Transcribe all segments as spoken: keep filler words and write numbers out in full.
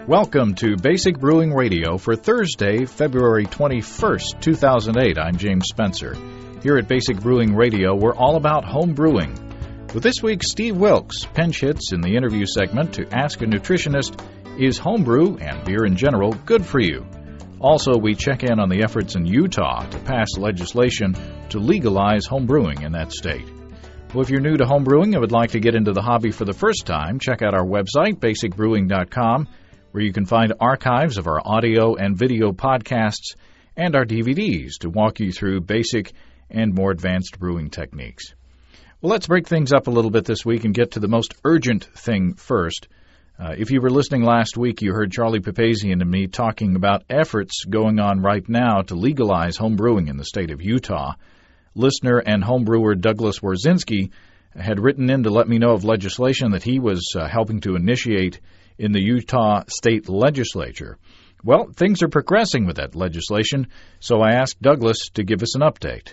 Welcome to Basic Brewing Radio for Thursday, February twenty-first, two thousand eight. I'm James Spencer. Here at Basic Brewing Radio, we're all about home brewing. With this week, Steve Wilkes pinch hits in the interview segment to ask a nutritionist, is homebrew and beer in general good for you? Also, we check in on the efforts in Utah to pass legislation to legalize home brewing in that state. Well, if you're new to home brewing and would like to get into the hobby for the first time, check out our website, basic brewing dot com, where you can find archives of our audio and video podcasts and our D V Ds to walk you through basic and more advanced brewing techniques. Well, let's break things up a little bit this week and get to the most urgent thing first. Uh, if you were listening last week, you heard Charlie Papazian and me talking about efforts going on right now to legalize home brewing in the state of Utah. Listener and homebrewer Douglas Warzinski had written in to let me know of legislation that he was uh, helping to initiate in the Utah State Legislature. Well, things are progressing with that legislation, so I asked Douglas to give us an update.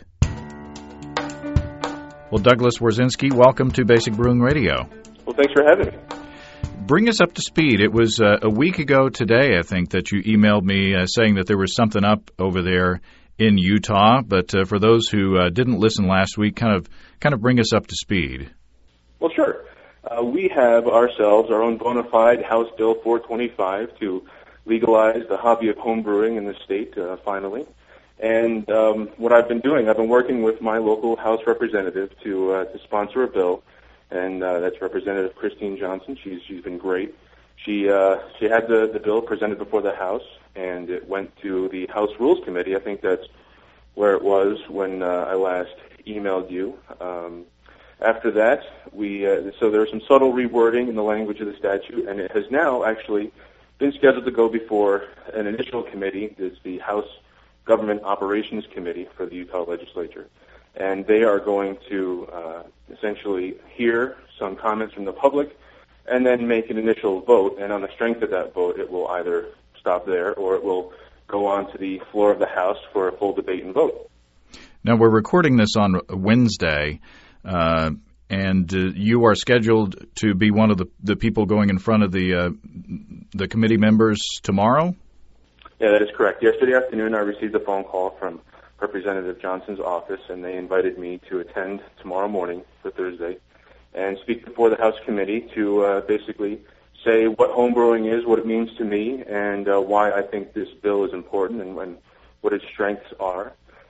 Well, Douglas Warzinski, welcome to Basic Brewing Radio. Well, thanks for having me. Bring us up to speed. It was uh, a week ago today, I think, that you emailed me uh, saying that there was something up over there in Utah, but uh, for those who uh, didn't listen last week, kind of kind of bring us up to speed. Well, sure. Uh, we have ourselves our own bona fide House Bill four twenty-five to legalize the hobby of home brewing in the state, uh, finally. And um, what I've been doing, I've been working with my local House representative to uh, to sponsor a bill, and uh, that's Representative Christine Johnson. She's she's been great. She uh, she had the, the bill presented before the House, and it went to the House Rules Committee. I think that's where it was when uh, I last emailed you. Um, After that, we uh, so there's some subtle rewording in the language of the statute, and it has now actually been scheduled to go before an initial committee. It's the House Government Operations Committee for the Utah Legislature, and they are going to uh, essentially hear some comments from the public and then make an initial vote, and on the strength of that vote, it will either stop there or it will go on to the floor of the House for a full debate and vote. Now, we're recording this on Wednesday. Uh, and uh, you are scheduled to be one of the, the people going in front of the uh, the committee members tomorrow? Yeah, that is correct. Yesterday afternoon, I received a phone call from Representative Johnson's office, and they invited me to attend tomorrow morning for Thursday and speak before the House committee to uh, basically say what homebrewing is, what it means to me, and uh, why I think this bill is important and, and what its strengths are.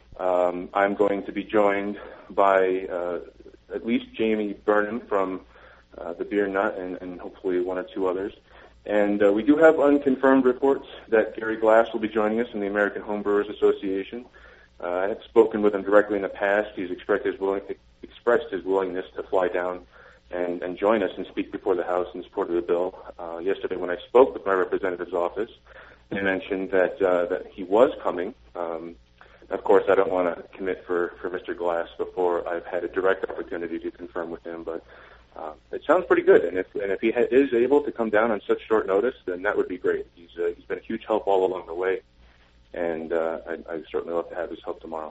Um, I'm going to be joined by uh, at least Jamie Burnham from uh, the Beer Nut and, and hopefully one or two others. And uh, we do have unconfirmed reports that Gary Glass will be joining us from the American Homebrewers Association. Uh, I have spoken with him directly in the past. He's expressed his, willing, expressed his willingness to fly down and, and join us and speak before the House in support of the bill. Uh, yesterday when I spoke with my representative's office, they mentioned that, uh, that he was coming. Um, Of course, I don't want to commit for, for Mister Glass before I've had a direct opportunity to confirm with him, but uh, it sounds pretty good. And if and if he ha- is able to come down on such short notice, then that would be great. He's uh, he's been a huge help all along the way, and uh, I'd, I'd certainly love to have his help tomorrow.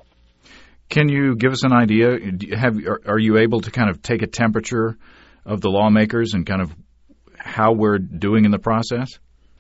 Can you give us an idea? Have are, are you able to kind of take a temperature of the lawmakers and kind of how we're doing in the process?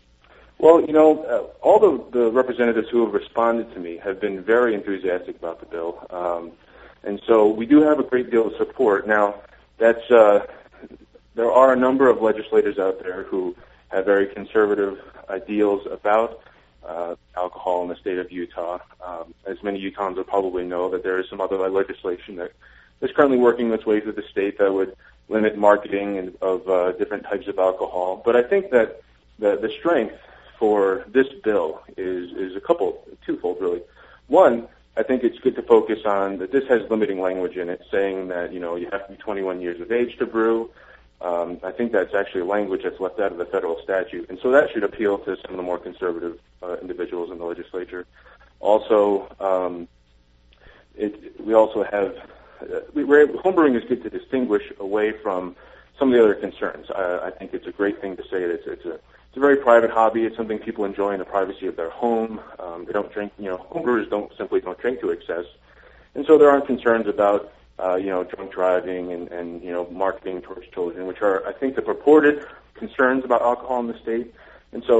Well, you know, uh, all the, the representatives who have responded to me have been very enthusiastic about the bill, um, and so we do have a great deal of support. Now, that's uh, there are a number of legislators out there who have very conservative ideals about uh, alcohol in the state of Utah. Um, as many Utahns will probably know, that there is some other legislation that is currently working its way through the state that would limit marketing of uh, different types of alcohol. But I think that the, the strength for this bill is, is a couple, twofold really. One, I think it's good to focus on that this has limiting language in it, saying that, you know, you have to be twenty-one years of age to brew. Um, I think that's actually language that's left out of the federal statute, and so that should appeal to some of the more conservative uh, individuals in the legislature. Also, um, it, we also have, uh, we, we're, homebrewing is good to distinguish away from some of the other concerns. I, I think it's a great thing to say that it's, it's a It's a very private hobby. It's something people enjoy in the privacy of their home. Um, they don't drink, you know, homebrewers don't simply don't drink to excess. And so there aren't concerns about, uh, you know, drunk driving and, and, you know, marketing towards children, which are, I think, the purported concerns about alcohol in the state. And so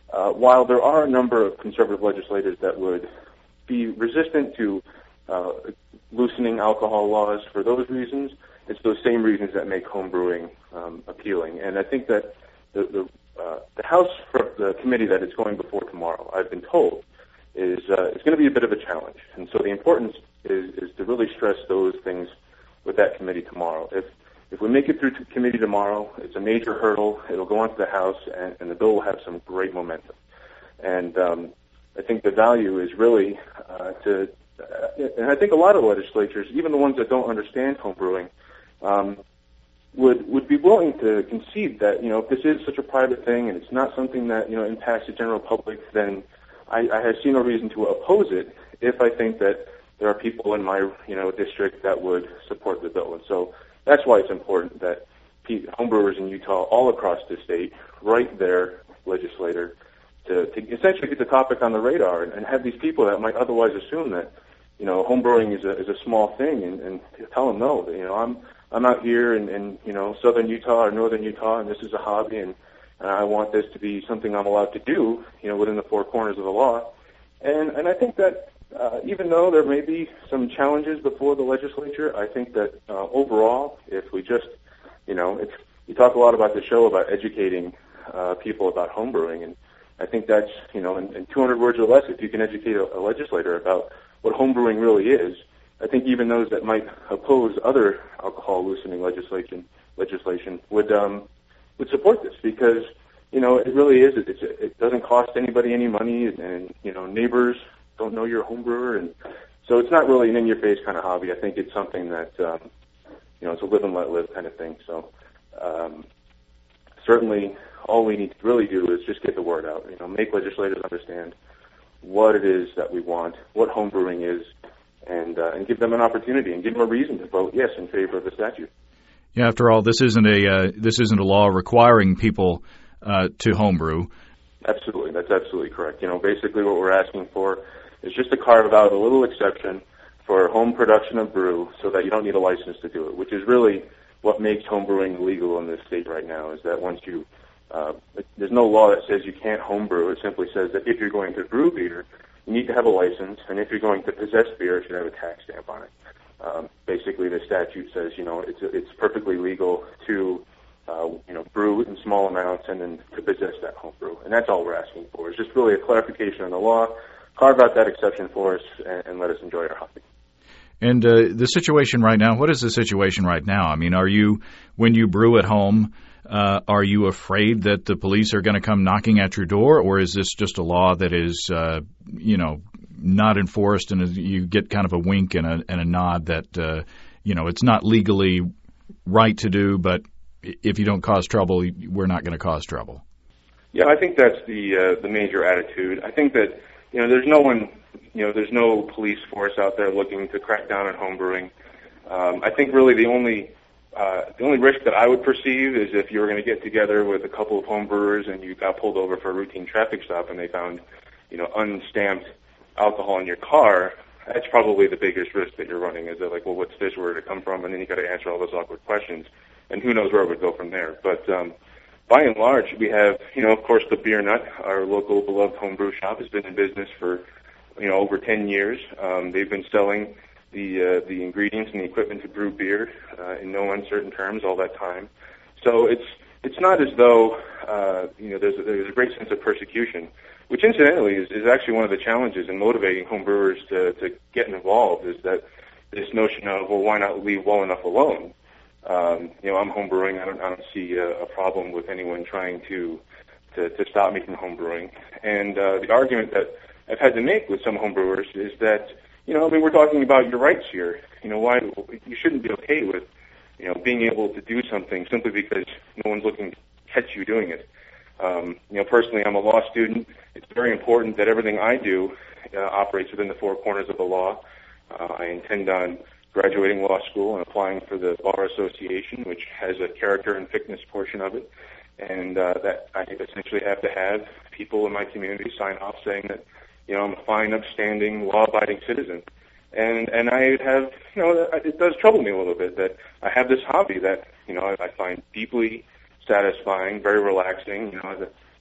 uh, while there are a number of conservative legislators that would be resistant to uh, loosening alcohol laws for those reasons, it's those same reasons that make homebrewing um, appealing. And I think that the the, uh, the House, for the committee that it's going before tomorrow, I've been told, is uh, it's going to be a bit of a challenge. And so the importance is, is to really stress those things with that committee tomorrow. If if we make it through to committee tomorrow, it's a major hurdle. It'll go on to the House, and, and the bill will have some great momentum. And um, I think the value is really uh, to, uh, and I think a lot of legislatures, even the ones that don't understand homebrewing, um, would would be willing to concede that, you know, if this is such a private thing and it's not something that, you know, impacts the general public, then I, I have seen no reason to oppose it if I think that there are people in my, you know, district that would support the bill. And so that's why it's important that homebrewers in Utah all across the state write their legislator to, to essentially get the topic on the radar and, and have these people that might otherwise assume that, you know, homebrewing is a is a small thing, and, and tell them no. That, you know, I'm I'm out here in, in you know southern Utah or northern Utah, and this is a hobby, and, and I want this to be something I'm allowed to do, you know, within the four corners of the law. And and I think that uh, even though there may be some challenges before the legislature, I think that uh, overall, if we just, you know, if you talk a lot about the show about educating uh, people about homebrewing, and I think that's, you know, in, in two hundred words or less, if you can educate a, a legislator about what homebrewing really is, I think even those that might oppose other alcohol loosening legislation legislation would um, would support this, because, you know, it really is. It, it's, it doesn't cost anybody any money, and, and you know, neighbors don't know you're a homebrewer, and so it's not really an in-your-face kind of hobby. I think it's something that um, you know, it's a live and let live kind of thing. So um, certainly, all we need to really do is just get the word out. You know, make legislators understand what it is that we want, what homebrewing is, and uh, and give them an opportunity and give them a reason to vote yes in favor of the statute. Yeah, after all, this isn't a uh, this isn't a law requiring people uh, to homebrew. Absolutely, that's absolutely correct. You know, basically what we're asking for is just to carve out a little exception for home production of brew, so that you don't need a license to do it, which is really what makes homebrewing legal in this state right now. Is that once you uh, there's no law that says you can't homebrew. It simply says that if you're going to brew beer, you need to have a license, and if you're going to possess beer, it should have a tax stamp on it. Um, basically, the statute says, you know, it's it's perfectly legal to, uh, you know, brew in small amounts and then to possess that home brew, and that's all we're asking for. It's just really a clarification on the law. Carve out that exception for us, and, and let us enjoy our hobby. And uh, the situation right now, what is the situation right now? I mean, are you, when you brew at home, uh, are you afraid that the police are going to come knocking at your door, or is this just a law that is, uh, you know, not enforced, and you get kind of a wink and a, and a nod that, uh, you know, it's not legally right to do, but if you don't cause trouble, we're not going to cause trouble? Yeah, I think that's the uh, the major attitude. I think that, you know, there's no one, you know, there's no police force out there looking to crack down on homebrewing. Um, I think really the only uh, the only risk that I would perceive is if you were going to get together with a couple of homebrewers and you got pulled over for a routine traffic stop and they found, you know, unstamped alcohol in your car. That's probably the biggest risk that you're running. Is that like, well, what's this? Where did it come from? And then you got to answer all those awkward questions, and who knows where it would go from there. But um, by and large, we have, you know, of course, the Beer Nut, our local beloved homebrew shop, has been in business for, you know, over ten years. Um, they've been selling the uh, the ingredients and the equipment to brew beer uh, in no uncertain terms all that time. So it's it's not as though uh, you know there's a, there's a great sense of persecution, which incidentally is, is actually one of the challenges in motivating homebrewers to to get involved. Is that this notion of, well, why not leave well enough alone? Um, you know, I'm homebrewing. I don't, I don't see a, a problem with anyone trying to, to, to stop me from homebrewing. And uh, the argument that I've had to make with some homebrewers is that, you know, I mean, we're talking about your rights here. You know, why you shouldn't be okay with, you know, being able to do something simply because no one's looking to catch you doing it. Um, you know, personally, I'm a law student. It's very important that everything I do uh, operates within the four corners of the law. Uh, I intend on graduating law school and applying for the Bar Association, which has a character and fitness portion of it, and uh, that I essentially have to have people in my community sign off saying that, you know, I'm a fine, upstanding, law-abiding citizen. And and I have, you know, it does trouble me a little bit that I have this hobby that, you know, I, I find deeply satisfying, very relaxing. You know, the,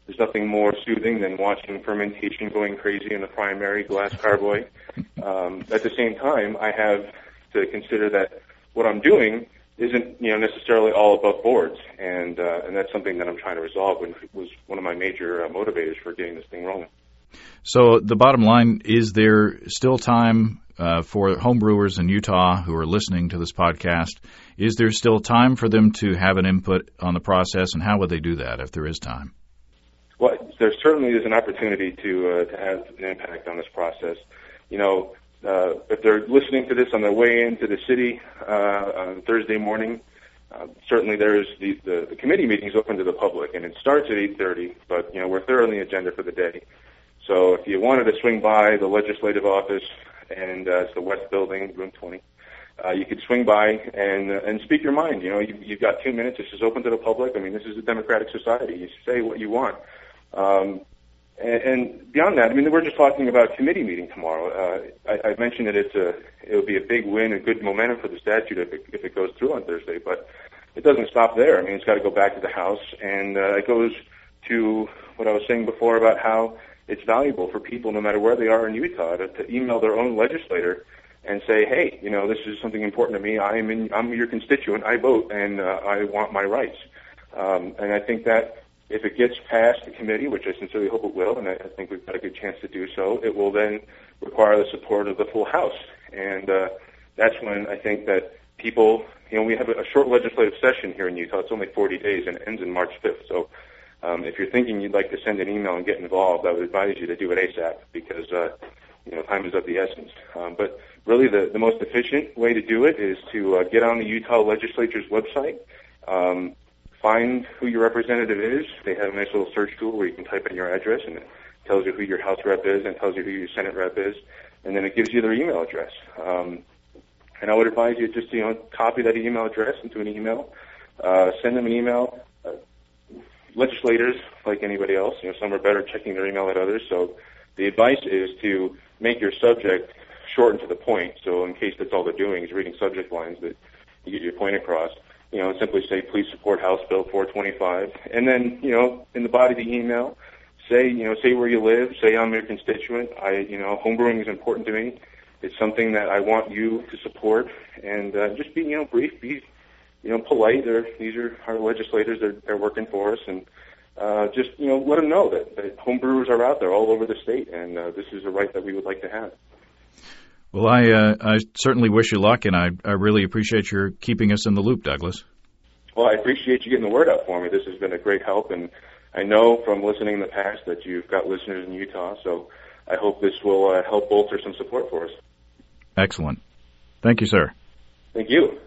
there's nothing more soothing than watching fermentation going crazy in the primary glass carboy. Um, at the same time, I have to consider that what I'm doing isn't, you know, necessarily all above boards, and uh, and that's something that I'm trying to resolve, and was one of my major uh, motivators for getting this thing rolling. So the bottom line, is there still time uh, for homebrewers in Utah who are listening to this podcast? Is there still time for them to have an input on the process, and how would they do that if there is time? Well, there certainly is an opportunity to uh, to have an impact on this process. You know, uh, if they're listening to this on their way into the city uh, on Thursday morning, uh, certainly there's the, the, the committee meeting is open to the public, and it starts at eight thirty, but, you know, we're thoroughly agenda for the day. So if you wanted to swing by the legislative office, and uh, it's the West Building, room twenty, uh, you could swing by and uh, and speak your mind. You know, you, you've got two minutes. This is open to the public. I mean, this is a democratic society. You say what you want. Um, and, and beyond that, I mean, we're just talking about committee meeting tomorrow. Uh, I, I mentioned that it's a, it would be a big win, a good momentum for the statute if it, if it goes through on Thursday. But it doesn't stop there. I mean, it's got to go back to the House, and uh, it goes to what I was saying before about how it's valuable for people, no matter where they are in Utah, to, to email their own legislator and say, hey, you know, this is something important to me. I am in, I'm your constituent. I vote, and uh, I want my rights. Um, and I think that if it gets past the committee, which I sincerely hope it will, and I, I think we've got a good chance to do so, it will then require the support of the full House. And uh, that's when I think that people, you know, we have a, a short legislative session here in Utah. It's only forty days, and it ends in March fifth. So um, if you're thinking you'd like to send an email and get involved, I would advise you to do it ASAP, because uh, you know, time is of the essence. Um, but really the, the most efficient way to do it is to uh, get on the Utah Legislature's website, um, find who your representative is. They have a nice little search tool where you can type in your address, and it tells you who your House rep is and tells you who your Senate rep is, and then it gives you their email address. Um, and I would advise you just to, you know, copy that email address into an email, uh, send them an email. Uh, legislators, like anybody else, you know, some are better at checking their email than others, so the advice is to make your subject short and to the point, so in case that's all they're doing is reading subject lines, that you get your point across. You know, simply say, please support House Bill four twenty-five. And then, you know, in the body of the email, say, you know, say where you live, say I'm your constituent. I, you know, homebrewing is important to me. It's something that I want you to support. And uh, just be, you know, brief, be, you know, polite. They're, these are our legislators. They're, they're working for us. And uh, just, you know, let them know that, that homebrewers are out there all over the state. And uh, this is a right that we would like to have. Well, I uh, I certainly wish you luck, and I, I really appreciate your keeping us in the loop, Douglas. Well, I appreciate you getting the word out for me. This has been a great help, and I know from listening in the past that you've got listeners in Utah, so I hope this will uh, help bolster some support for us. Excellent. Thank you, sir. Thank you.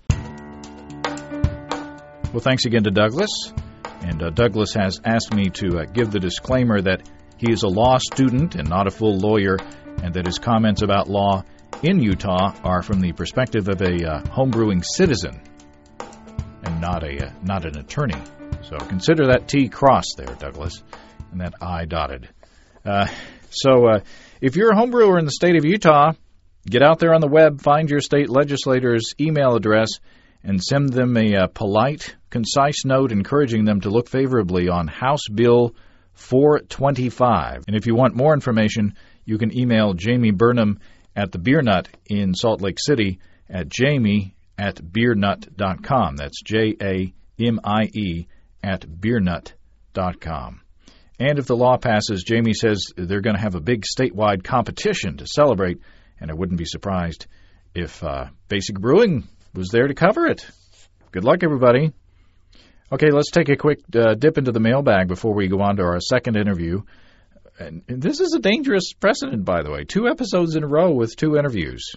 Well, thanks again to Douglas. And uh, Douglas has asked me to uh, give the disclaimer that he is a law student and not a full lawyer, and that his comments about law in Utah are from the perspective of a uh, homebrewing citizen and not a uh, not an attorney. So consider that T crossed there, Douglas, and that I dotted. Uh, so uh, if you're a homebrewer in the state of Utah, get out there on the web, find your state legislator's email address, and send them a uh, polite, concise note encouraging them to look favorably on House Bill four twenty-five. And if you want more information, you can email Jamie Burnham at the Beer Nut in Salt Lake City at jamie at beer nut dot com. That's J A M I E at beer nut dot com. And if the law passes, Jamie says they're going to have a big statewide competition to celebrate, and I wouldn't be surprised if uh, Basic Brewing was there to cover it. Good luck, everybody. Okay, let's take a quick uh, dip into the mailbag before we go on to our second interview. And this is a dangerous precedent, by the way. Two episodes in a row with two interviews.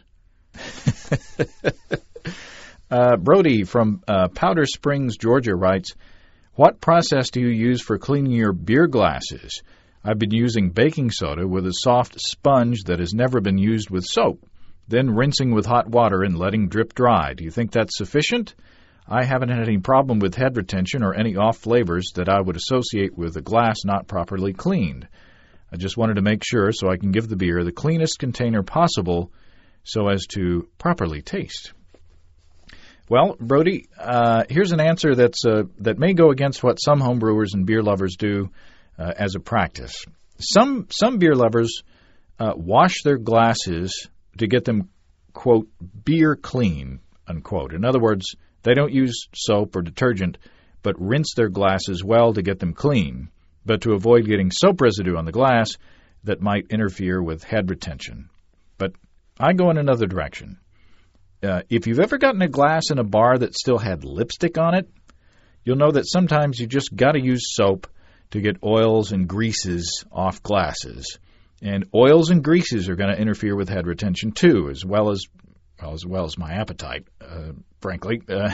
uh, Brody from uh, Powder Springs, Georgia writes, what process do you use for cleaning your beer glasses? I've been using baking soda with a soft sponge that has never been used with soap, then rinsing with hot water and letting drip dry. Do you think that's sufficient? I haven't had any problem with head retention or any off flavors that I would associate with a glass not properly cleaned. I just wanted to make sure so I can give the beer the cleanest container possible so as to properly taste. Well, Brody, uh, here's an answer that's uh, that may go against what some homebrewers and beer lovers do. uh, as a practice. Some some beer lovers uh, wash their glasses to get them, quote, beer clean, unquote. In other words, they don't use soap or detergent, but rinse their glasses well to get them clean, but to avoid getting soap residue on the glass that might interfere with head retention. But I go in another direction. Uh, if you've ever gotten a glass in a bar that still had lipstick on it, you'll know that sometimes you just got to use soap to get oils and greases off glasses. And oils and greases are going to interfere with head retention too, as well as well as, well as my appetite, uh, frankly. Uh,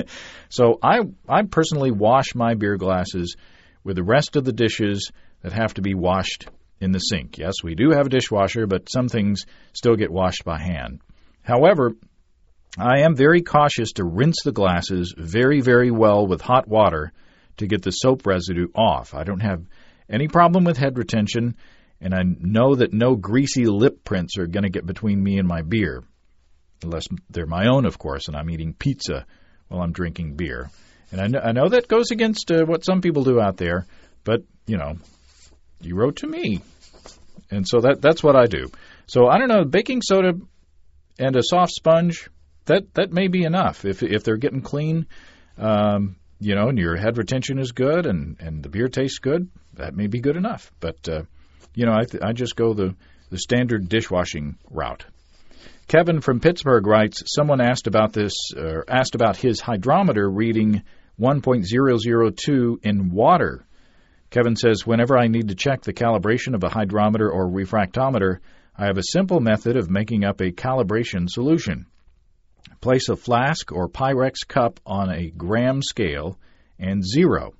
so I I personally wash my beer glasses with the rest of the dishes that have to be washed in the sink. Yes, we do have a dishwasher, but some things still get washed by hand. However, I am very cautious to rinse the glasses very, very well with hot water to get the soap residue off. I don't have any problem with head retention, and I know that no greasy lip prints are going to get between me and my beer, unless they're my own, of course, and I'm eating pizza while I'm drinking beer. And I know, I know that goes against uh, what some people do out there, but, you know, you wrote to me. And so that that's what I do. So I don't know, baking soda and a soft sponge, that, that may be enough. If if they're getting clean, um, you know, and your head retention is good and, and the beer tastes good, that may be good enough. But, uh, you know, I, th- I just go the, the standard dishwashing route. Kevin from Pittsburgh writes, someone asked about this, uh, asked about his hydrometer reading one point zero zero two in water. Kevin says, whenever I need to check the calibration of a hydrometer or refractometer, I have a simple method of making up a calibration solution. Place a flask or Pyrex cup on a gram scale and zero.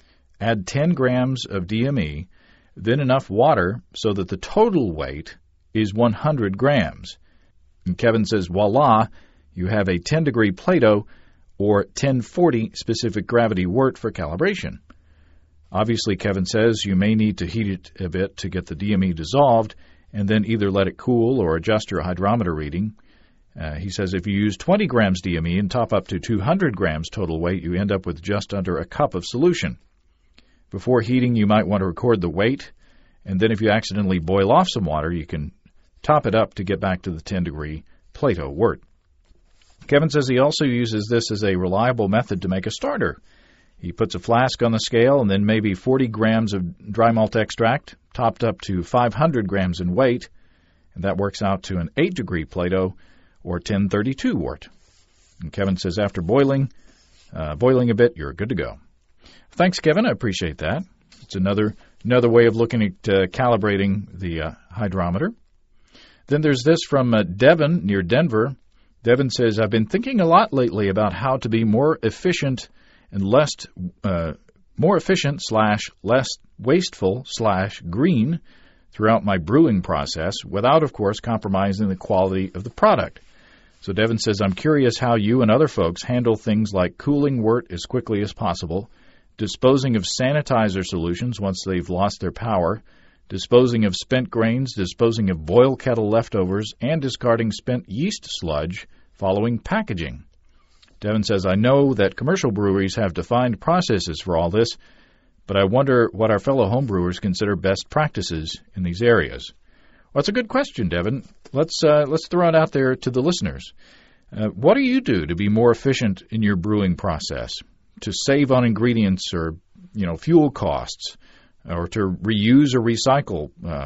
Add ten grams of D M E, then enough water so that the total weight is one hundred grams. And Kevin says, voila, you have a ten-degree Plato or ten forty specific gravity wort for calibration. Obviously, Kevin says, you may need to heat it a bit to get the D M E dissolved and then either let it cool or adjust your hydrometer reading. Uh, he says if you use twenty grams D M E and top up to two hundred grams total weight, you end up with just under a cup of solution. Before heating, you might want to record the weight, and then if you accidentally boil off some water, you can top it up to get back to the ten-degree Plato wort. Kevin says he also uses this as a reliable method to make a starter. He puts a flask on the scale and then maybe forty grams of dry malt extract, topped up to five hundred grams in weight, and that works out to an eight-degree Plato or ten thirty-two wort. And Kevin says after boiling, uh, boiling a bit, you're good to go. Thanks, Kevin. I appreciate that. It's another another way of looking at uh, calibrating the uh, hydrometer. Then there's this from uh, Devin near Denver. Devin says, I've been thinking a lot lately about how to be more efficient and less, uh, more efficient slash less wasteful slash green throughout my brewing process without, of course, compromising the quality of the product. So Devin says, I'm curious how you and other folks handle things like cooling wort as quickly as possible, disposing of sanitizer solutions once they've lost their power, disposing of spent grains, disposing of boil kettle leftovers, and discarding spent yeast sludge following packaging. Devin says, I know that commercial breweries have defined processes for all this, but I wonder what our fellow homebrewers consider best practices in these areas. Well, that's a good question, Devin. Let's uh, let's throw it out there to the listeners. Uh, what do you do to be more efficient in your brewing process, to save on ingredients or, you know, fuel costs, or to reuse or recycle uh,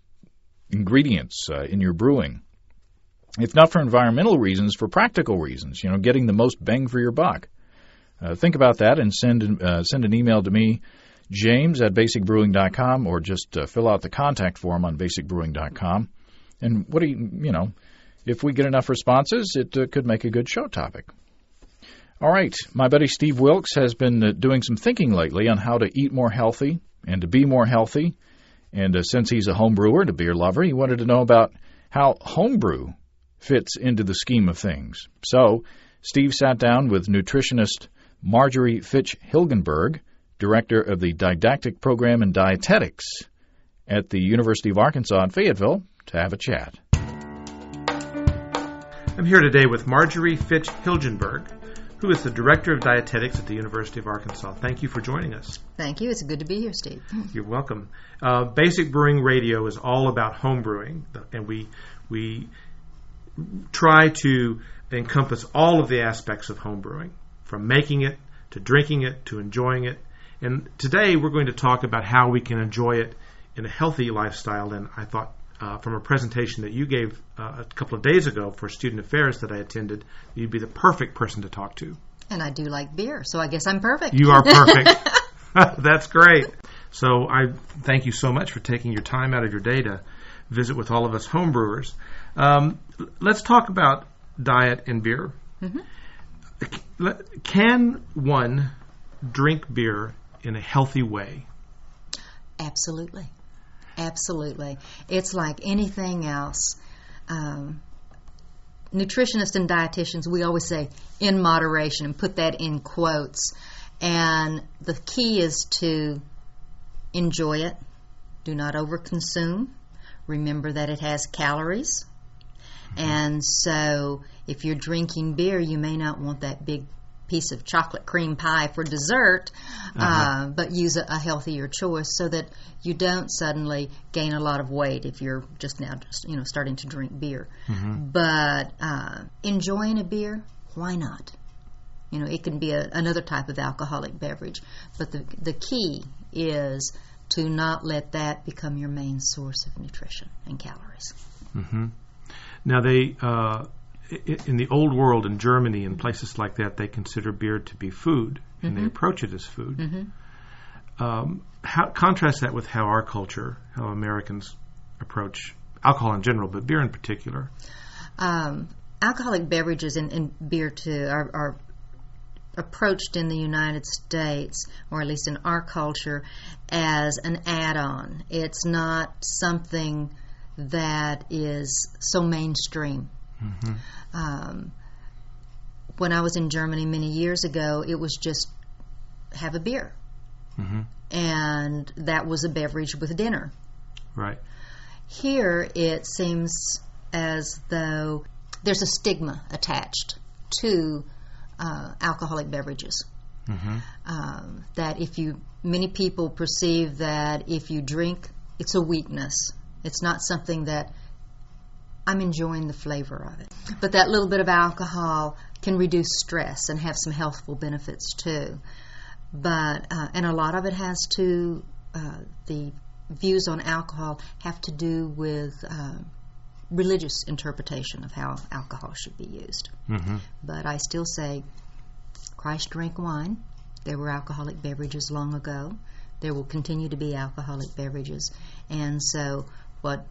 ingredients uh, in your brewing? If not for environmental reasons, for practical reasons, you know, getting the most bang for your buck. Uh, think about that and send uh, send an email to me, James at basic brewing dot com, or just uh, fill out the contact form on basic brewing dot com. And what do you, you know, if we get enough responses, it uh, could make a good show topic. All right, my buddy Steve Wilkes has been uh, doing some thinking lately on how to eat more healthy and to be more healthy. And uh, since he's a home brewer and a beer lover, he wanted to know about how homebrew fits into the scheme of things. So Steve sat down with nutritionist Marjorie Fitch Hilgenberg, director of the Didactic Program in Dietetics at the University of Arkansas in Fayetteville, to have a chat. I'm here today with Marjorie Fitch Hilgenberg, who is the Director of Dietetics at the University of Arkansas. Thank you for joining us. Thank you. It's good to be here, Steve. You're welcome. Uh, Basic Brewing Radio is all about home brewing, and we we try to encompass all of the aspects of home brewing, from making it to drinking it to enjoying it. And today we're going to talk about how we can enjoy it in a healthy lifestyle. And I thought uh, from a presentation that you gave uh, a couple of days ago for Student Affairs that I attended, you'd be the perfect person to talk to. And I do like beer, so I guess I'm perfect. You are perfect. That's great. So I thank you so much for taking your time out of your day to visit with all of us homebrewers. Um, let's talk about diet and beer. Mm-hmm. Can one drink beer in a healthy way? Absolutely. Absolutely. It's like anything else. Um, nutritionists and dietitians, we always say in moderation and put that in quotes. And the key is to enjoy it. Do not overconsume. Remember that it has calories. Mm-hmm. And so if you're drinking beer, you may not want that big piece of chocolate cream pie for dessert, uh-huh. uh, but use a, a healthier choice so that you don't suddenly gain a lot of weight if you're just now just, you know, starting to drink beer. Mm-hmm. But uh, enjoying a beer, why not? You know, it can be a, another type of alcoholic beverage, but the the key is to not let that become your main source of nutrition and calories. Mm-hmm. Now they. Uh In the old world, in Germany and places like that, they consider beer to be food, and mm-hmm. they approach it as food. Mm-hmm. Um, how, contrast that with how our culture, how Americans approach alcohol in general, but beer in particular. Um, alcoholic beverages and, and beer, too, are, are approached in the United States, or at least in our culture, as an add-on. It's not something that is so mainstream. Mm-hmm. Um, when I was in Germany many years ago, it was just have a beer. Mm-hmm. And that was a beverage with dinner. Right. Here it seems as though there's a stigma attached to uh, alcoholic beverages. Mm-hmm. Um, that if you, many people perceive that if you drink, it's a weakness. It's not something that I'm enjoying the flavor of it. But that little bit of alcohol can reduce stress and have some healthful benefits too. But uh, and a lot of it has to, uh, the views on alcohol have to do with uh, religious interpretation of how alcohol should be used. Mm-hmm. But I still say, Christ drank wine. There were alcoholic beverages long ago. There will continue to be alcoholic beverages. And so what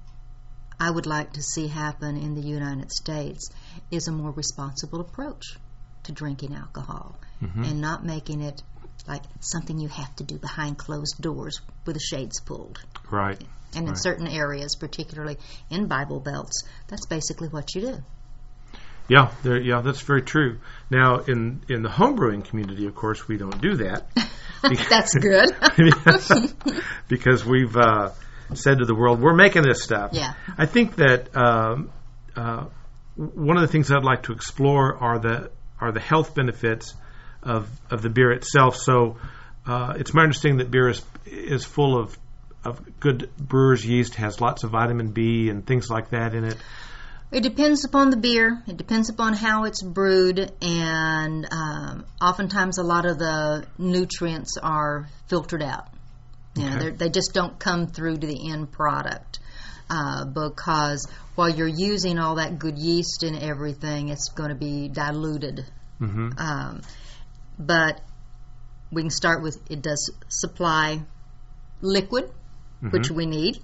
I would like to see happen in the United States is a more responsible approach to drinking alcohol, mm-hmm. and not making it like something you have to do behind closed doors with the shades pulled. Right. And right. in certain areas, particularly in Bible belts, that's basically what you do. Yeah, there, yeah, that's very true. Now, in, in the homebrewing community, of course, we don't do that. Because, that's good. Because we've uh, said to the world, we're making this stuff. Yeah. I think that um, uh, one of the things I'd like to explore are the are the health benefits of of the beer itself. So uh, it's my understanding that beer is is full of of good brewer's yeast, has lots of vitamin B and things like that in it. It depends upon the beer. It depends upon how it's brewed, and um, oftentimes a lot of the nutrients are filtered out. You know, they just don't come through to the end product uh, because while you're using all that good yeast and everything, it's going to be diluted. Mm-hmm. Um, but we can start with, it does supply liquid, mm-hmm. which we need.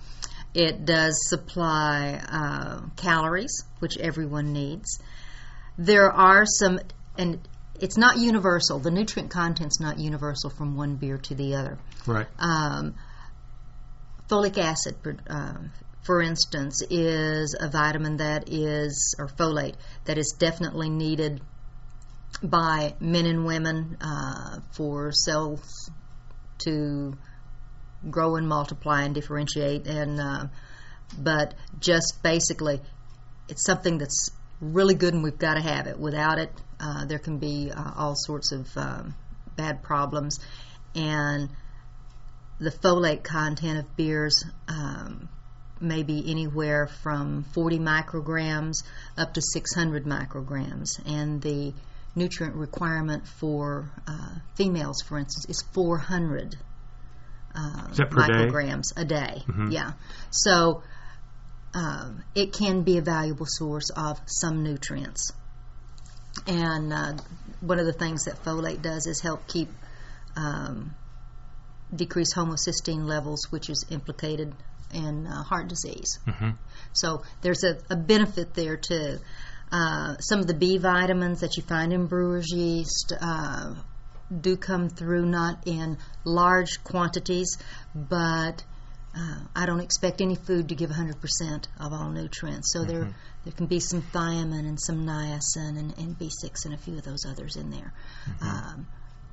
It does supply uh, calories, which everyone needs. There are some, and it's not universal. The nutrient content's not universal from one beer to the other. Right. Um, folic acid, uh, for instance, is a vitamin that is, or folate, that is definitely needed by men and women uh, for cells to grow and multiply and differentiate. And uh, but just basically, it's something that's really good, and we've got to have it. Without it, Uh, there can be uh, all sorts of um, bad problems, and the folate content of beers um, may be anywhere from forty micrograms up to six hundred micrograms, and the nutrient requirement for uh, females, for instance, is four hundred uh, is that per micrograms day? a day. Mm-hmm. Yeah, so um, it can be a valuable source of some nutrients. And uh, one of the things that folate does is help keep um, decrease homocysteine levels, which is implicated in uh, heart disease. Mm-hmm. So there's a, a benefit there too. Uh, some of the B vitamins that you find in brewer's yeast uh, do come through, not in large quantities, but uh, I don't expect any food to give one hundred percent of all nutrients. So mm-hmm. there there can be some thiamine and some niacin and, and B six and a few of those others in there. Mm-hmm. Um,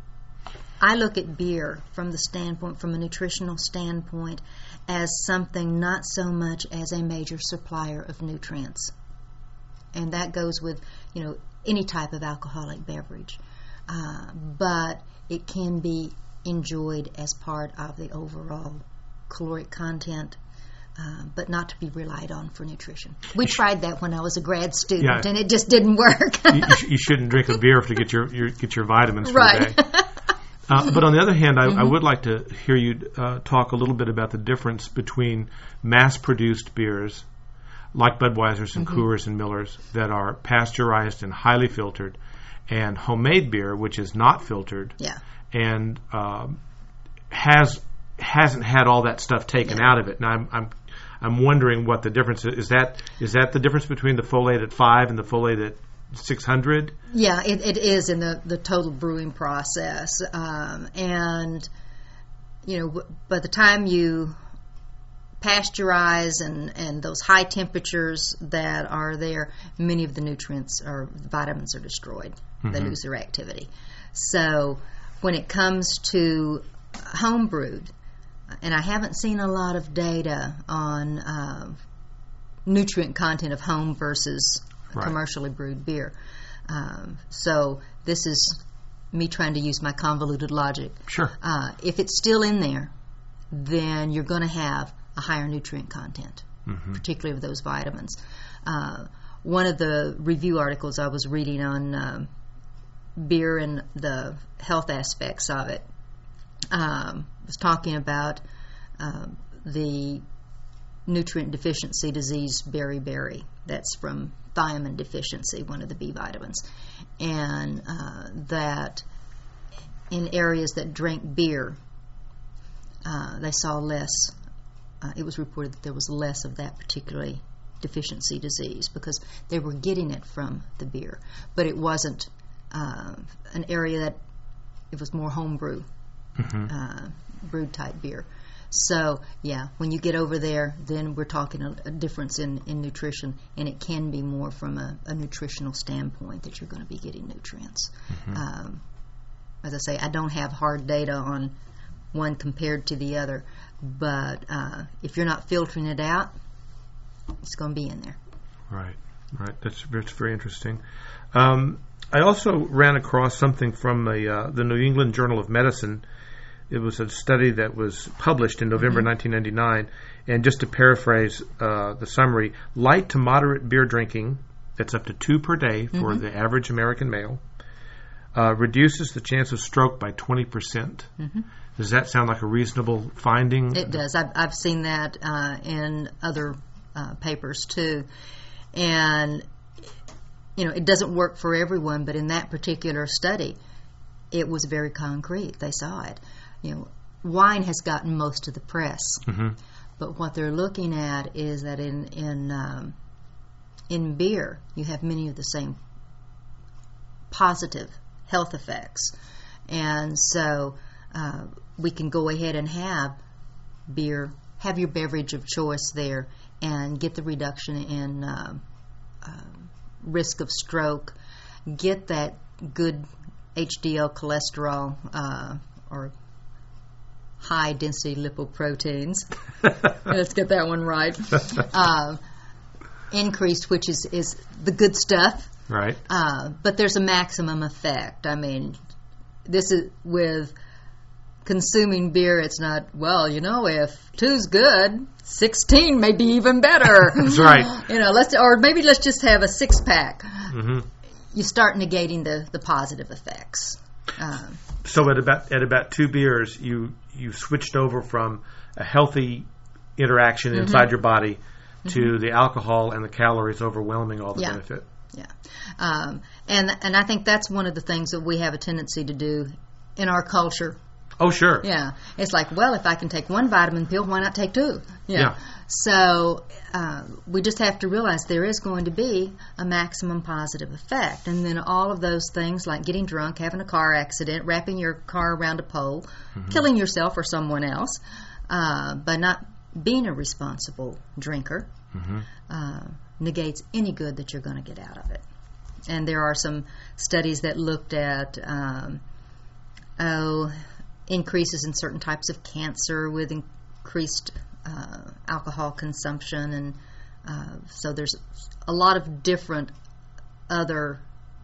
I look at beer from the standpoint, from a nutritional standpoint, as something not so much as a major supplier of nutrients. And that goes with, you know, any type of alcoholic beverage. Uh, but it can be enjoyed as part of the overall caloric content, uh, but not to be relied on for nutrition. We tried that when I was a grad student, yeah. and it just didn't work. you, you, sh- you shouldn't drink a beer to get your, your get your vitamins for right. the day. Uh, but on the other hand, I, mm-hmm. I would like to hear you uh, talk a little bit about the difference between mass-produced beers, like Budweiser's and mm-hmm. Coors and Miller's, that are pasteurized and highly filtered, and homemade beer, which is not filtered, yeah. and um, has hasn't had all that stuff taken yeah. out of it. And I'm I'm I'm wondering what the difference is. Is that is that the difference between the folate at five and the folate at six hundred? Yeah, it, it is in the, the total brewing process. Um, and, you know, by the time you pasteurize and, and those high temperatures that are there, many of the nutrients or vitamins are destroyed. Mm-hmm. They lose their activity. So when it comes to home brewed, and I haven't seen a lot of data on uh, nutrient content of home versus right. commercially brewed beer. Um, so this is me trying to use my convoluted logic. Sure. Uh, if it's still in there, then you're going to have a higher nutrient content, mm-hmm. particularly of those vitamins. Uh, one of the review articles I was reading on um, beer and the health aspects of it um, was talking about uh, the nutrient deficiency disease beriberi. That's from thiamine deficiency, one of the B vitamins. And uh, that in areas that drank beer, uh, they saw less. Uh, it was reported that there was less of that particularly deficiency disease because they were getting it from the beer. But it wasn't uh, an area that it was more homebrew, mm-hmm. uh, brewed type beer. So, yeah, when you get over there, then we're talking a, a difference in, in nutrition, and it can be more from a, a nutritional standpoint that you're going to be getting nutrients. Mm-hmm. Um, as I say, I don't have hard data on one compared to the other, but uh, if you're not filtering it out, it's going to be in there. Right, right. That's, that's very interesting. Um, I also ran across something from a, uh, the New England Journal of Medicine. It was a study that was published in November mm-hmm. nineteen ninety-nine, and just to paraphrase uh, the summary, light to moderate beer drinking, that's up to two per day for mm-hmm. the average American male, uh, reduces the chance of stroke by twenty percent. Mm-hmm. Does that sound like a reasonable finding? It does. I've, I've seen that uh, in other uh, papers too. And, you know, it doesn't work for everyone, but in that particular study, it was very concrete. They saw it. You know, wine has gotten most of the press, mm-hmm. but what they're looking at is that in in um, in beer you have many of the same positive health effects, and so uh, we can go ahead and have beer, have your beverage of choice there, and get the reduction in uh, uh, risk of stroke, get that good H D L cholesterol uh, or high density lipoproteins. Let's get that one right. Uh, increased, which is, is the good stuff, Right. Uh, but there's a maximum effect. I mean, this is with consuming beer. It's not, well, you know, if two's good, sixteen may be even better. That's right. You know, let's or maybe let's just have a six pack. Mm-hmm. You start negating the, the positive effects. Um, so at about at about two beers, you you switched over from a healthy interaction mm-hmm. inside your body to mm-hmm. the alcohol and the calories overwhelming all the yeah. benefit. Yeah, um, and and I think that's one of the things that we have a tendency to do in our culture. Oh, sure. Yeah, it's like, well, if I can take one vitamin pill, why not take two? Yeah. yeah. So uh, we just have to realize there is going to be a maximum positive effect, and then all of those things like getting drunk, having a car accident, wrapping your car around a pole, mm-hmm. killing yourself or someone else, uh, by not being a responsible drinker, mm-hmm. uh, negates any good that you're going to get out of it. And there are some studies that looked at um, oh. increases in certain types of cancer with increased uh, alcohol consumption, and uh, so there's a lot of different other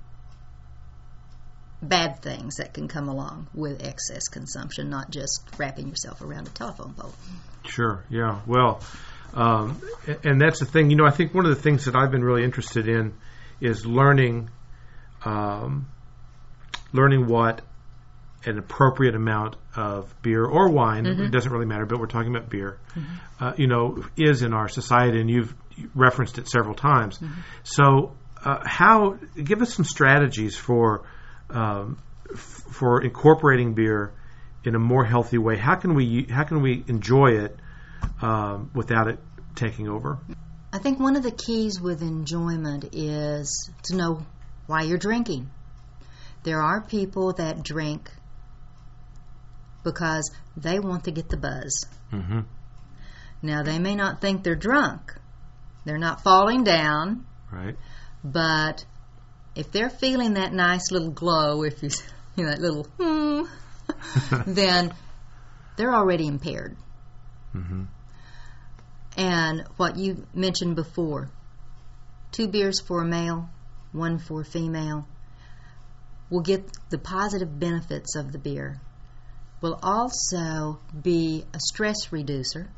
bad things that can come along with excess consumption, not just wrapping yourself around a telephone pole. Sure, yeah. Well, um, and that's the thing. You know, I think one of the things that I've been really interested in is learning, um, learning what an appropriate amount of beer or wine, mm-hmm. it doesn't really matter, but we're talking about beer, mm-hmm. uh, you know, is in our society, and you've referenced it several times. Mm-hmm. So uh, how, give us some strategies for um, f- for incorporating beer in a more healthy way. How can we how can we enjoy it um, without it taking over? I think one of the keys with enjoyment is to know why you're drinking. There are people that drink because they want to get the buzz. Mm-hmm. Now, they may not think they're drunk. They're not falling down. Right. But if they're feeling that nice little glow, if you, you know, that little hmm, then they're already impaired. Mm-hmm. And what you mentioned before, two beers for a male, one for a female, will get the positive benefits of the beer. Will also be a stress reducer,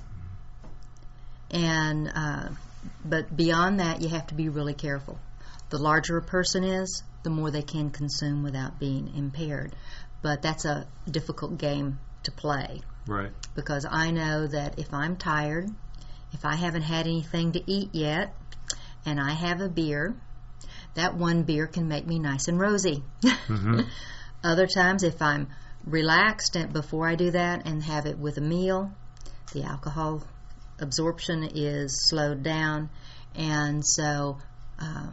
and uh, but beyond that, you have to be really careful. The larger a person is, the more they can consume without being impaired. But that's a difficult game to play. Right. Because I know that if I'm tired, if I haven't had anything to eat yet, and I have a beer, that one beer can make me nice and rosy. Mm-hmm. Other times, if I'm relaxed and before I do that and have it with a meal, the alcohol absorption is slowed down, and so uh,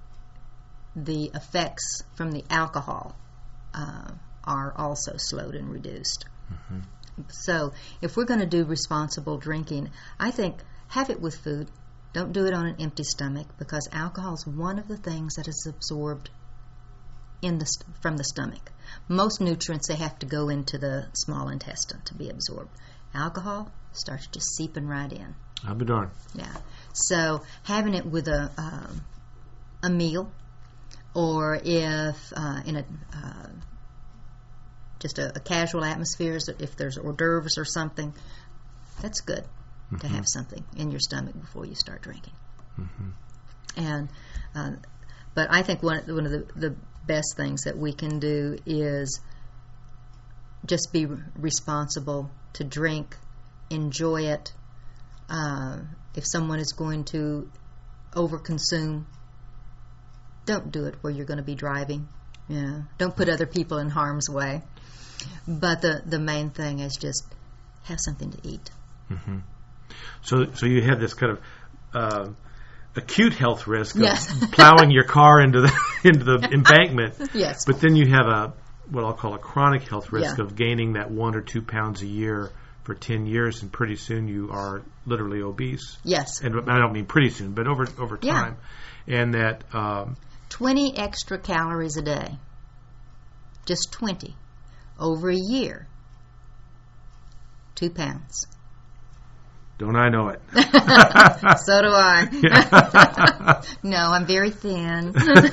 the effects from the alcohol uh, are also slowed and reduced. Mm-hmm. So if we're going to do responsible drinking, I think have it with food. Don't do it on an empty stomach, because alcohol is one of the things that is absorbed in the st- from the stomach. Most nutrients, they have to go into the small intestine to be absorbed. Alcohol starts just seeping right in. I'll be darned. Yeah. So having it with a um, a meal, or if uh, in a uh, just a, a casual atmosphere, so if there's hors d'oeuvres or something, that's good mm-hmm. to have something in your stomach before you start drinking. Mm-hmm. And uh, but I think one one of the, the best things that we can do is just be responsible to drink, enjoy it. Uh, if someone is going to overconsume, don't do it where you're going to be driving. You know, don't put other people in harm's way. But the the main thing is just have something to eat. Mm-hmm. So, so you have this kind of uh, acute health risk of yes. plowing your car into the into the embankment. Yes. But then you have a what I'll call a chronic health risk yeah. of gaining that one or two pounds a year for ten years, and pretty soon you are literally obese. Yes. And I don't mean pretty soon, but over over time. Yeah. And that um, twenty extra calories a day. Just twenty. Over a year. Two pounds. Don't I know it? So do I. Yeah. No, I'm very thin.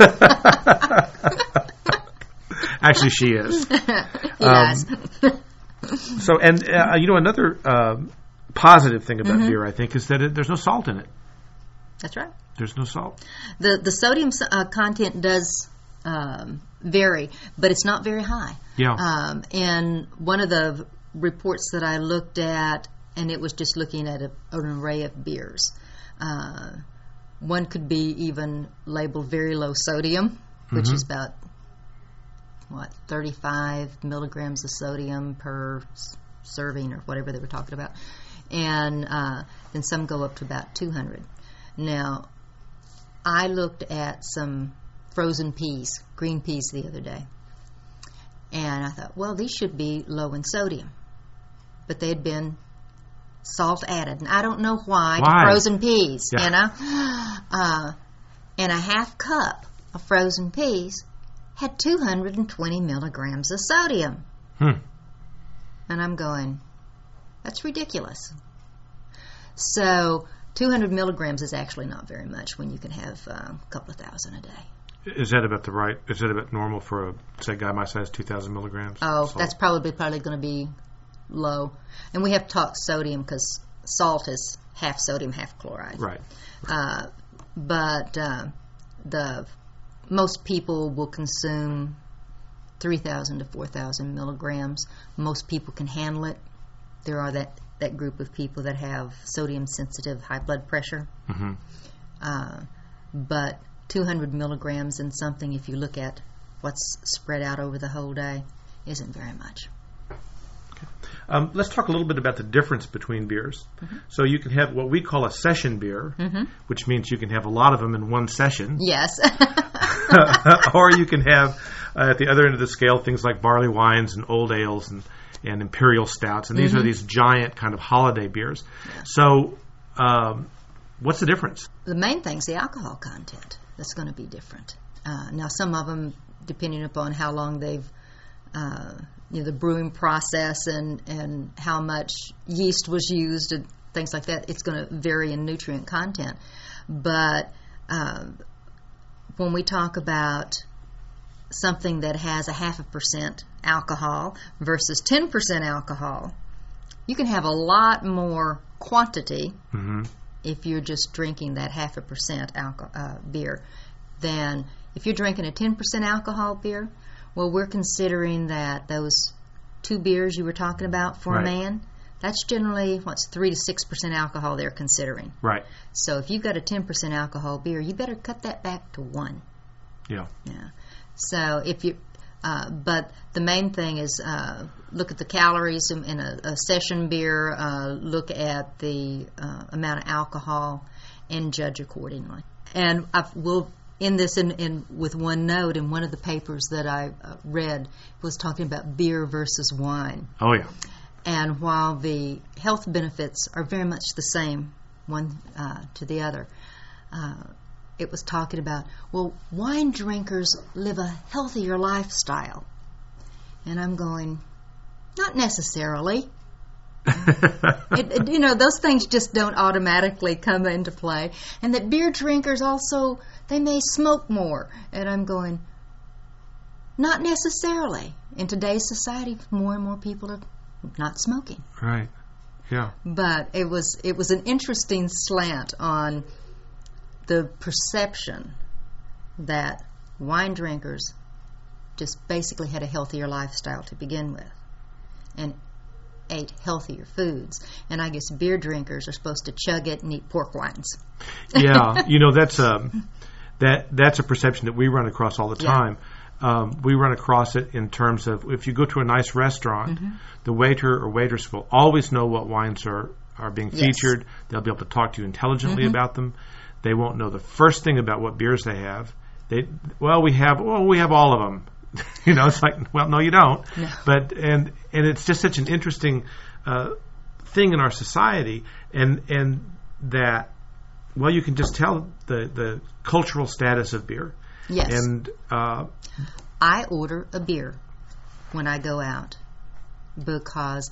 Actually, she is. Yes. Um, so, and uh, you know, another uh, positive thing about Mm-hmm. beer, I think, is that it, there's no salt in it. That's right. There's no salt. The the sodium uh, content does um, vary, but it's not very high. Yeah. Um, and one of the reports that I looked at, and it was just looking at a, an array of beers. Uh, one could be even labeled very low sodium, which Mm-hmm. is about, what, thirty-five milligrams of sodium per s- serving or whatever they were talking about. And uh, then some go up to about two hundred. Now, I looked at some frozen peas, green peas, the other day. And I thought, well, these should be low in sodium. But they had been salt added. And I don't know why, Why? to frozen peas, Yeah. you know. Uh, and a half cup of frozen peas had two hundred twenty milligrams of sodium. Hmm. And I'm going, that's ridiculous. So two hundred milligrams is actually not very much when you can have uh, a couple of thousand a day. Is that about the right? Is that about normal for a say guy my size, two thousand milligrams? Oh, salt? that's probably probably going to be low. And we have to talk sodium because salt is half sodium, half chloride. Right. Uh, but uh, the most people will consume three thousand to four thousand milligrams. Most people can handle it. There are that, that group of people that have sodium-sensitive high blood pressure. Mm-hmm. Uh, but two hundred milligrams in something, if you look at what's spread out over the whole day, isn't very much. Um, let's talk a little bit about the difference between beers. Mm-hmm. So you can have what we call a session beer, Mm-hmm. which means you can have a lot of them in one session. Yes. Or you can have, uh, at the other end of the scale, things like barley wines and old ales and, and imperial stouts. And these Mm-hmm. are these giant kind of holiday beers. Yeah. So um, what's the difference? The main thing's the alcohol content that's going to be different. Uh, now, some of them, depending upon how long they've, uh, you know, the brewing process and, and how much yeast was used and things like that, it's going to vary in nutrient content. But uh, when we talk about something that has a half a percent alcohol versus ten percent alcohol, you can have a lot more quantity Mm-hmm. if you're just drinking that half a percent alcohol uh, beer than if you're drinking a ten percent alcohol beer. Well, we're considering that those two beers you were talking about for Right. a man, that's generally what's three to six percent alcohol they're considering. Right. So if you've got a ten percent alcohol beer, you better cut that back to one. Yeah. Yeah. So if you, uh, but the main thing is uh, look at the calories in, in a, a session beer. Uh, look at the uh, amount of alcohol, and judge accordingly. And I will end this in, in with one note. In one of the papers that I uh, read was talking about beer versus wine. Oh, yeah. And while the health benefits are very much the same, one uh, to the other, uh, it was talking about, well, wine drinkers live a healthier lifestyle. And I'm going, not necessarily. it, it, you know, those things just don't automatically come into play. And that beer drinkers also, they may smoke more. And I'm going, not necessarily. In today's society, more and more people are not smoking. Right. Yeah. But it was it was an interesting slant on the perception that wine drinkers just basically had a healthier lifestyle to begin with and ate healthier foods. And I guess beer drinkers are supposed to chug it and eat pork rinds. Yeah. You know, that's a, that, that's a perception that we run across all the Yeah. time. Um, we run across it in terms of if you go to a nice restaurant, Mm-hmm. the waiter or waitress will always know what wines are, are being Yes. featured. They'll be able to talk to you intelligently Mm-hmm. about them. They won't know the first thing about what beers they have. They well, we have well, we have all of them. You know, it's like, well, no, you don't. No. But and and it's just such an interesting uh, thing in our society, and and that well, you can just tell the the cultural status of beer. Yes. And uh, I order a beer when I go out because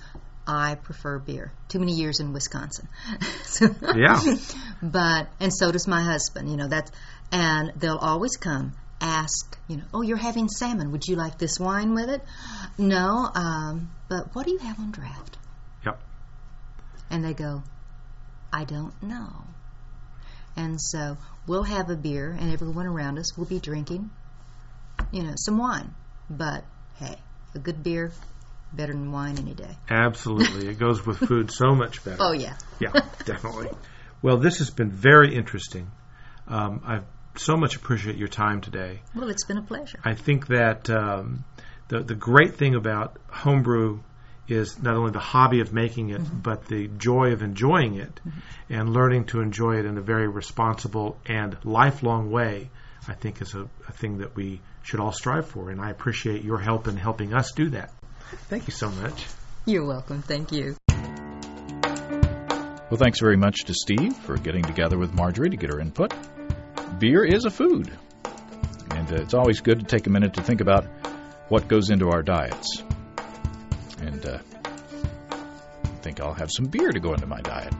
I prefer beer. Too many years in Wisconsin. so, Yeah. But, and so does my husband, you know, that's, and they'll always come, ask, you know, oh, you're having salmon. Would you like this wine with it? No, um, but what do you have on draft? Yep. And they go, I don't know. And so we'll have a beer, and everyone around us will be drinking, you know, some wine. But, hey, a good beer, better than wine any day. Absolutely. It goes with food so much better. Oh, yeah. Yeah, definitely. Well, this has been very interesting. Um, I so much appreciate your time today. Well, it's been a pleasure. I think that um, the the great thing about homebrew is not only the hobby of making it, mm-hmm. but the joy of enjoying it mm-hmm. and learning to enjoy it in a very responsible and lifelong way, I think is a, a thing that we should all strive for. And I appreciate your help in helping us do that. Thank you so much. You're welcome. Thank you. Well, thanks very much to Steve for getting together with Marjorie to get her input. Beer is a food, and uh, it's always good to take a minute to think about what goes into our diets. And uh, I think I'll have some beer to go into my diet.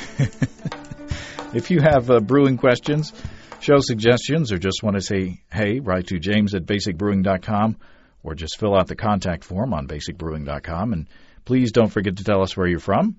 If you have uh, brewing questions, show suggestions, or just want to say, hey, write to james at basic brewing dot com, or just fill out the contact form on basic brewing dot com. And please don't forget to tell us where you're from.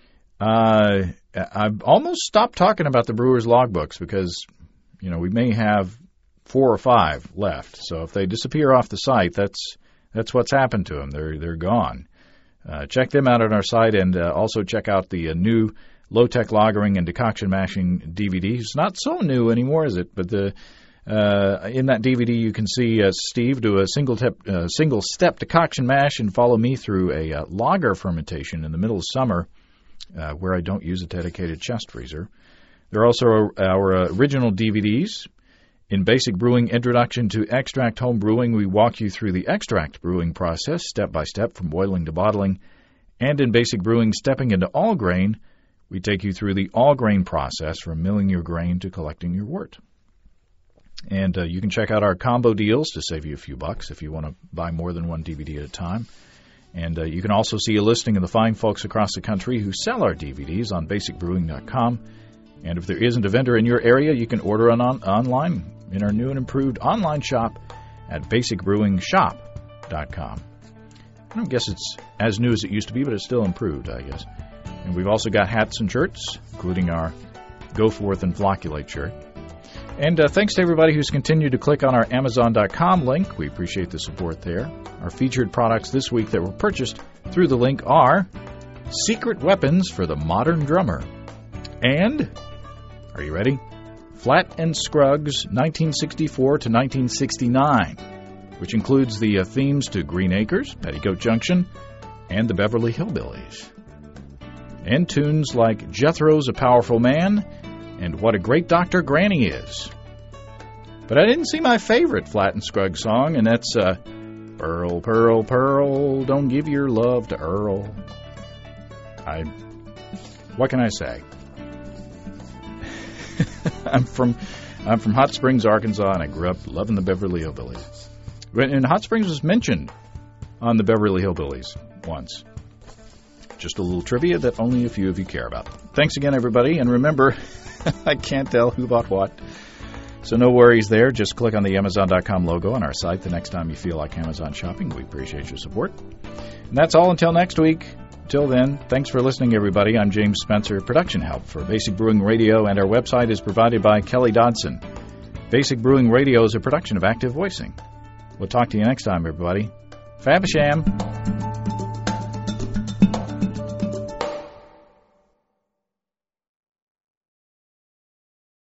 Uh, I've almost stopped talking about the Brewer's Logbooks because, you know, we may have four or five left. So if they disappear off the site, that's that's what's happened to them. They're they're gone. Uh, check them out on our site, and uh, also check out the uh, new low-tech lagering and decoction mashing D V D. It's not so new anymore, is it? But the uh, in that D V D, you can see uh, Steve do a single tep, uh, single step decoction mash and follow me through a uh, lager fermentation in the middle of summer, uh, where I don't use a dedicated chest freezer. There are also our, our uh, original D V Ds. In Basic Brewing Introduction to Extract Home Brewing, we walk you through the extract brewing process step by step from boiling to bottling. And in Basic Brewing Stepping into All Grain, we take you through the all grain process from milling your grain to collecting your wort. And uh, you can check out our combo deals to save you a few bucks if you want to buy more than one D V D at a time. And uh, you can also see a listing of the fine folks across the country who sell our D V Ds on basic brewing dot com. And if there isn't a vendor in your area, you can order on, on online in our new and improved online shop at basic brewing shop dot com. I don't guess it's as new as it used to be, but it's still improved, I guess. And we've also got hats and shirts, including our Go Forth and Flocculate shirt. And uh, thanks to everybody who's continued to click on our amazon dot com link. We appreciate the support there. Our featured products this week that were purchased through the link are Secret Weapons for the Modern Drummer and, are you ready? Flatt and Scruggs nineteen sixty-four to nineteen sixty-nine, which includes the uh, themes to Green Acres, Petticoat Junction, and the Beverly Hillbillies. And tunes like Jethro's a Powerful Man and What a Great Doctor Granny Is. But I didn't see my favorite Flatt and Scruggs song, and that's uh, Pearl, Pearl, Pearl, Don't Give Your Love to Earl. I, what can I say? I'm from I'm from Hot Springs, Arkansas, and I grew up loving the Beverly Hillbillies. And Hot Springs was mentioned on the Beverly Hillbillies once. Just a little trivia that only a few of you care about. Thanks again, everybody, and remember, I can't tell who bought what, so no worries there. Just click on the amazon dot com logo on our site the next time you feel like Amazon shopping. We appreciate your support. And that's all until next week. Till then, thanks for listening, everybody. I'm James Spencer. Production help for Basic Brewing Radio, and our website is provided by Kelly Dodson. Basic Brewing Radio is a production of Active Voicing. We'll talk to you next time, everybody. Fabisham.